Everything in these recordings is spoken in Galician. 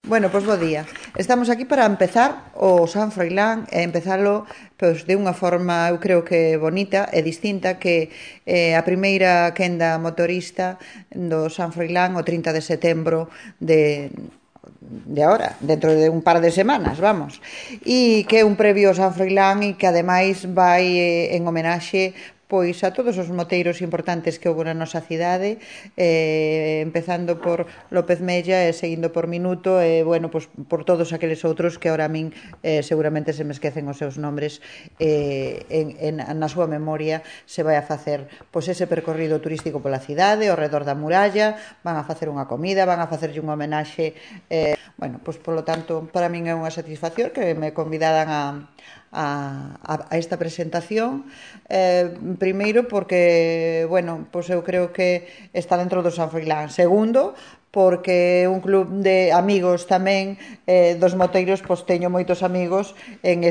Bueno, pois bo día. Estamos aquí para empezar o San Froilán e empezalo de unha forma, eu creo que bonita e distinta, que a primeira quenda motorista do San Froilán o 30 de setembro de ahora, dentro de un par de semanas, vamos. E que é un previo ao San Froilán e que ademais vai en homenaxe pois a todos os moteiros importantes que houve na nosa cidade, empezando por López Mella e seguindo por Minuto e, bueno, pois, por todos aqueles outros que ahora a min seguramente se me esquecen os seus nombres, na súa memoria se vai a facer pois ese percorrido turístico pola cidade, ao redor da muralla, van a facer unha comida, van a facerlle unha homenaxe, bueno, pois polo tanto, para min é unha satisfacción que me convidaran a esta presentación, primeiro porque, bueno, pois eu creo que está dentro do San Froilán. Segundo, porque un club de amigos tamén dos moteiros, pois teño moitos amigos en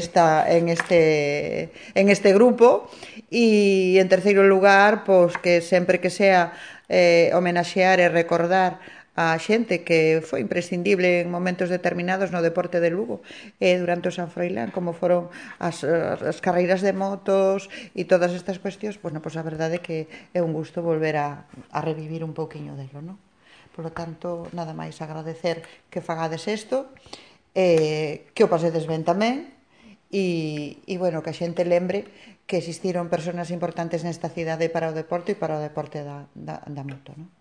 este grupo. E en terceiro lugar, pois que sempre que sea homenaxear e recordar a xente que foi imprescindible en momentos determinados no deporte de Lugo durante o San Froilán, como foron as carreiras de motos e todas estas cuestións. Bueno, pois a verdade é que é un gusto volver a revivir un pouquiño delo, non? Por lo tanto, nada máis agradecer que fagades isto, que o pasedes ben tamén, e bueno, que a xente lembre que existiron persoas importantes nesta cidade para o deporte e para o deporte da moto, non?